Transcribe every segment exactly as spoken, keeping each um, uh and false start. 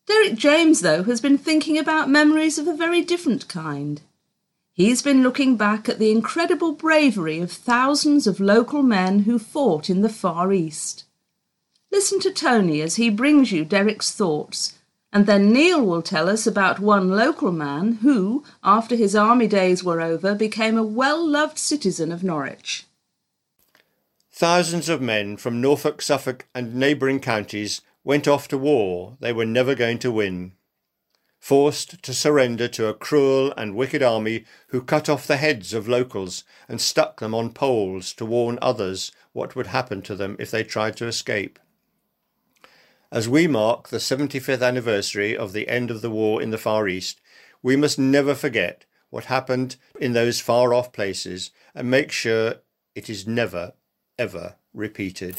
Derek James, though, has been thinking about memories of a very different kind. He's been looking back at the incredible bravery of thousands of local men who fought in the Far East. Listen to Tony as he brings you Derek's thoughts, and then Neil will tell us about one local man who, after his army days were over, became a well-loved citizen of Norwich. Thousands of men from Norfolk, Suffolk and neighbouring counties went off to war they were never going to win, forced to surrender to a cruel and wicked army who cut off the heads of locals and stuck them on poles to warn others what would happen to them if they tried to escape. As we mark the seventy-fifth anniversary of the end of the war in the Far East, we must never forget what happened in those far-off places and make sure it is never, ever repeated.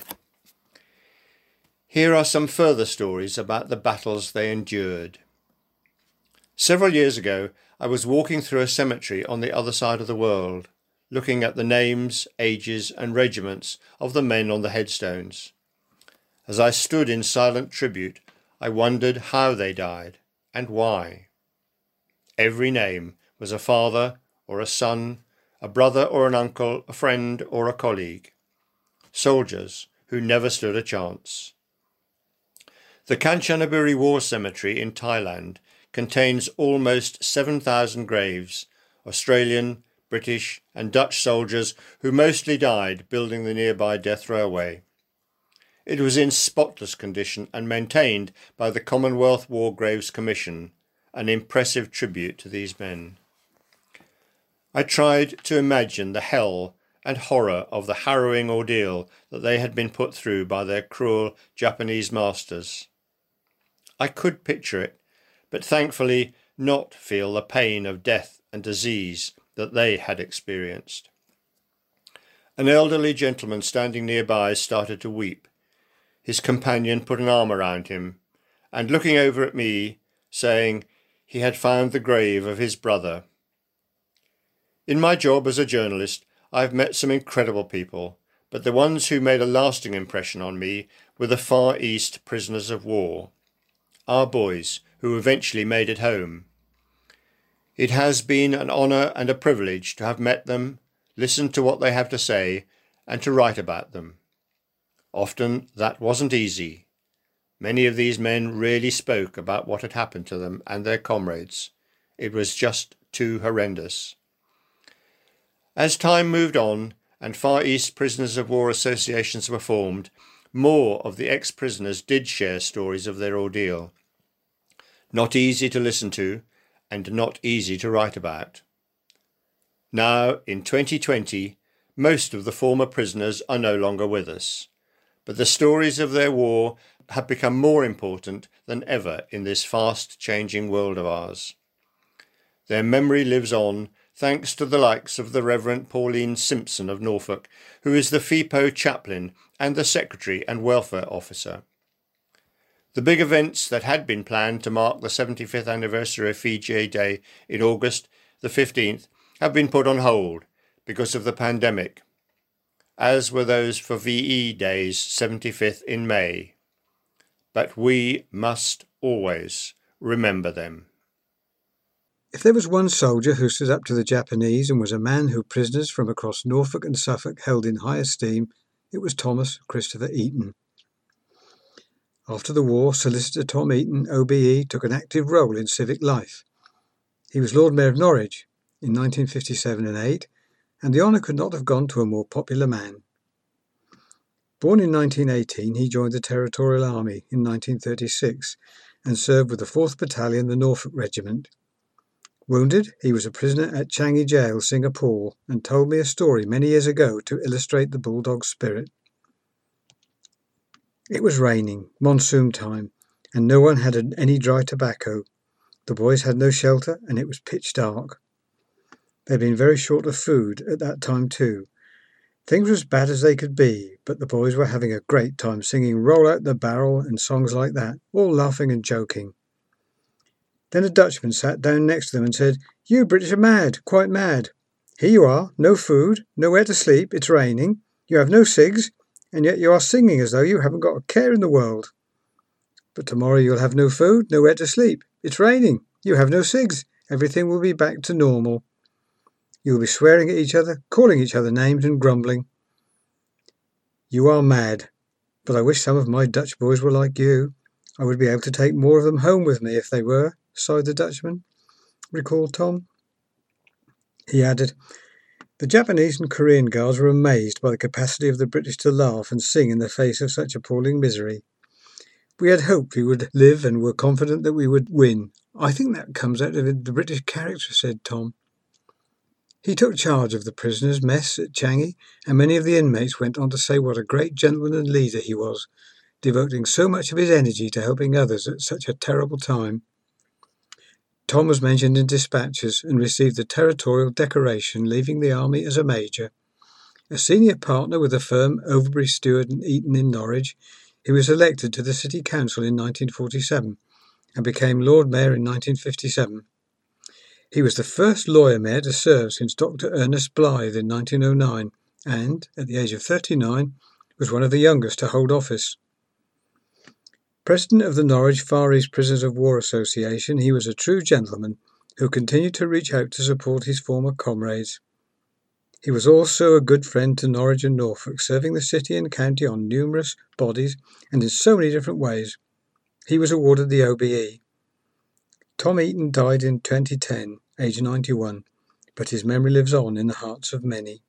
Here are some further stories about the battles they endured. Several years ago, I was walking through a cemetery on the other side of the world, looking at the names, ages and regiments of the men on the headstones. As I stood in silent tribute, I wondered how they died and why. Every name was a father or a son, a brother or an uncle, a friend or a colleague. Soldiers who never stood a chance. The Kanchanaburi War Cemetery in Thailand contains almost seven thousand graves, Australian, British and Dutch soldiers who mostly died building the nearby death railway. It was in spotless condition and maintained by the Commonwealth War Graves Commission, an impressive tribute to these men. I tried to imagine the hell and horror of the harrowing ordeal that they had been put through by their cruel Japanese masters. I could picture it, but thankfully not feel the pain of death and disease that they had experienced. An elderly gentleman standing nearby started to weep. His companion put an arm around him, and looking over at me, saying he had found the grave of his brother. In my job as a journalist, I've met some incredible people, but the ones who made a lasting impression on me were the Far East prisoners of war, our boys who eventually made it home. It has been an honour and a privilege to have met them, listened to what they have to say, and to write about them. Often that wasn't easy. Many of these men really spoke about what had happened to them and their comrades. It was just too horrendous. As time moved on and Far East Prisoners of War associations were formed, more of the ex-prisoners did share stories of their ordeal. Not easy to listen to and not easy to write about. Now, in twenty twenty, most of the former prisoners are no longer with us, but the stories of their war have become more important than ever in this fast-changing world of ours. Their memory lives on thanks to the likes of the Reverend Pauline Simpson of Norfolk, who is the FIPO chaplain and the Secretary and Welfare Officer. The big events that had been planned to mark the seventy-fifth anniversary of Fiji Day in August the fifteenth have been put on hold because of the pandemic, as were those for V E Day's seventy-fifth in May. But we must always remember them. If there was one soldier who stood up to the Japanese and was a man who prisoners from across Norfolk and Suffolk held in high esteem, it was Thomas Christopher Eaton. After the war, Solicitor Tom Eaton, O B E, took an active role in civic life. He was Lord Mayor of Norwich in nineteen fifty-seven and eight, and the honour could not have gone to a more popular man. Born in nineteen eighteen, he joined the Territorial Army in nineteen thirty-six and served with the fourth Battalion, the Norfolk Regiment. Wounded, he was a prisoner at Changi Jail, Singapore, and told me a story many years ago to illustrate the bulldog spirit. It was raining, monsoon time, and no one had any dry tobacco. The boys had no shelter, and it was pitch dark. They'd been very short of food at that time too. Things were as bad as they could be, but the boys were having a great time singing Roll Out the Barrel and songs like that, all laughing and joking. Then a Dutchman sat down next to them and said, "You British are mad, quite mad. Here you are, no food, nowhere to sleep, it's raining, you have no cigs, and yet you are singing as though you haven't got a care in the world." But tomorrow you'll have no food, nowhere to sleep. It's raining. You have no cigs. Everything will be back to normal. You'll be swearing at each other, calling each other names and grumbling. You are mad, but I wish some of my Dutch boys were like you. I would be able to take more of them home with me if they were, sighed the Dutchman, recalled Tom. He added, the Japanese and Korean guards were amazed by the capacity of the British to laugh and sing in the face of such appalling misery. We had hoped we would live and were confident that we would win. I think that comes out of the British character, said Tom. He took charge of the prisoners' mess at Changi, and many of the inmates went on to say what a great gentleman and leader he was, devoting so much of his energy to helping others at such a terrible time. Tom was mentioned in dispatches and received the territorial decoration, leaving the army as a major. A senior partner with the firm Overbury, Stewart and Eaton in Norwich, he was elected to the City Council in nineteen forty-seven and became Lord Mayor in nineteen fifty-seven. He was the first lawyer mayor to serve since Doctor Ernest Blythe in nineteen oh nine and, at the age of thirty-nine, was one of the youngest to hold office. President of the Norwich Far East Prisoners of War Association, he was a true gentleman who continued to reach out to support his former comrades. He was also a good friend to Norwich and Norfolk, serving the city and county on numerous bodies and in so many different ways. He was awarded the O B E. Tom Eaton died in twenty ten, aged ninety-one, but his memory lives on in the hearts of many.